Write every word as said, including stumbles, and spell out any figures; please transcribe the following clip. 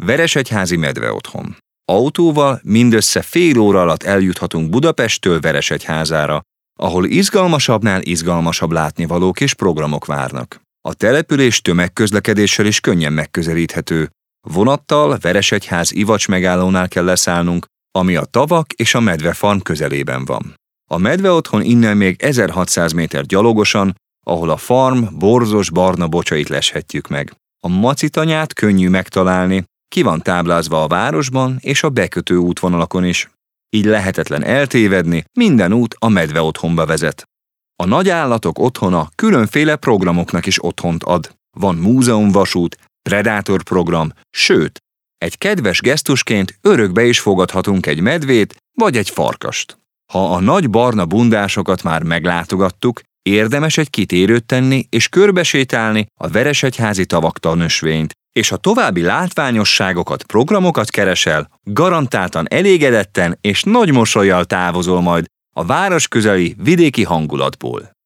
Veresegyházi medveotthon. Autóval mindössze fél óra alatt eljuthatunk Budapesttől Veresegyházára, ahol izgalmasabbnál izgalmasabb látnivalók és programok várnak. A település tömegközlekedéssel is könnyen megközelíthető. Vonattal Veresegyház Ivacs megállónál kell leszállnunk, ami a tavak és a medvefarm közelében van. A medveotthon innen még ezerhatszáz méter gyalogosan, ahol a farm borzos barna bocsait leshetjük meg. A macitanyát könnyű megtalálni, ki van táblázva a városban és a bekötő útvonalakon is. Így lehetetlen eltévedni, minden út a medveotthonba vezet. A nagyállatok otthona különféle programoknak is otthont ad. Van múzeumvasút, predátor program, sőt, egy kedves gesztusként örökbe is fogadhatunk egy medvét vagy egy farkast. Ha a nagy barna bundásokat már meglátogattuk, érdemes egy kitérőt tenni és körbesétálni a veresegyházi tavaktanösvényt, és ha további látványosságokat, programokat keresel, garantáltan elégedetten és nagy mosollyal távozol majd a város közeli vidéki hangulatból.